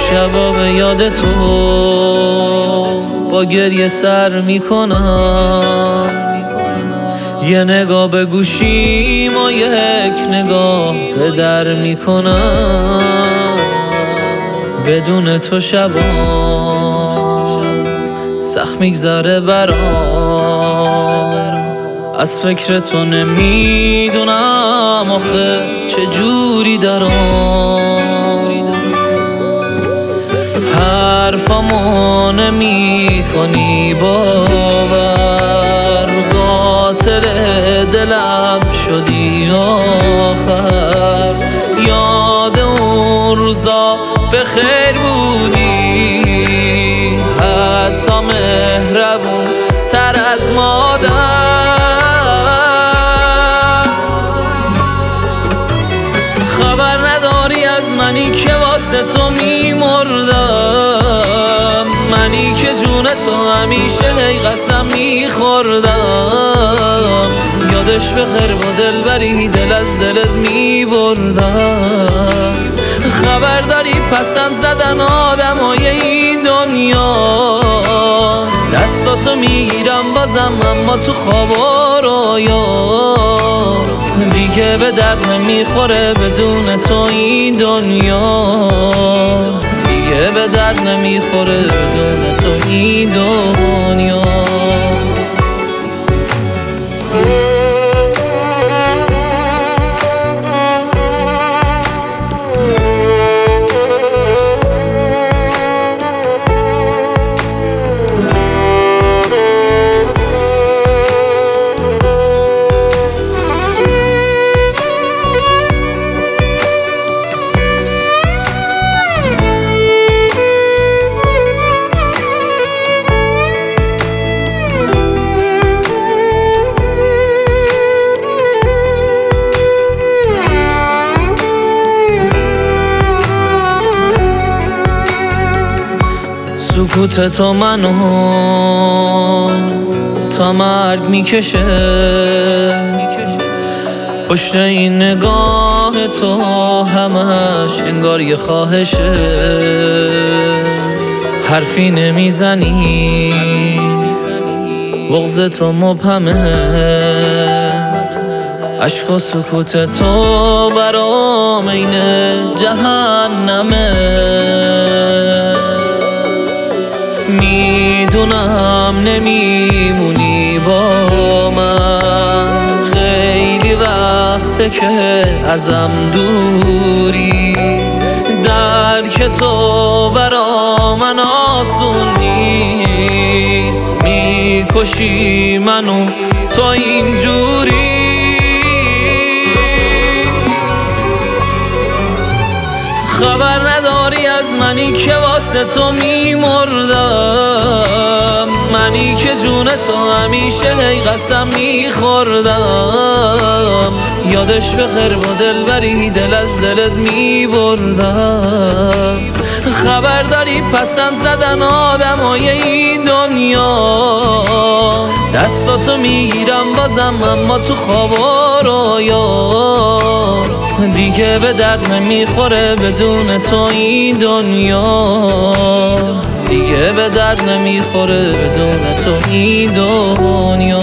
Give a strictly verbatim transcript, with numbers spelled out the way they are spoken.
شبا به یاد تو با گریه سر میکنم، یه نگاه به گوشیم و یک نگاه به در میکنم. بدون تو شبا سخت میگذره برام، از فکر تو نمیدونم آخه چجوری دارم. حرفامو نمی کنی باور، قاتل دلم شدی آخر. یاد اون روزا به خیر بودی، حتی مهربون تر از مادر. خبر نداری از منی که واسه تو میمردم، منی که جون تو همیشه هی قسم میخوردم. یادش بخیر با دلبری دل از دلت میبردم. خبر داری پسند زدن آدمای این دنیا، دستاتو میگیرم بازم اما تو خواب و رویا. دیگه به درد نمیخوره بدون تو این دنیا، دیگه به درد نمیخوره بدون تو این دنیا. سکوت تو منو تا مرگ میکشه، پشت این نگاه تو همش انگار یه خواهشه. حرفی نمیزنی بغض تو مبهمه، عشق و سکوت تو برام این جهنمه. میدونم نمیمونی با من، خیلی وقته که ازم دوری. درک تو برا من آسون نیست، میکشی منو تو اینجوری. خبر نداری از منی که واسه تو میمردم، منی که جون تو همیشه هی قسم میخوردم. یادش بخیر با دلبری دل از دلت میبردم. خبر داری پسند زدن آدمای این دنیا، دستاتو میگیرم بازم اما تو خواب و رویا. دیگه به درد نمیخوره بدون تو این دنیا، دیگه به درد نمیخوره بدون تو این دنیا.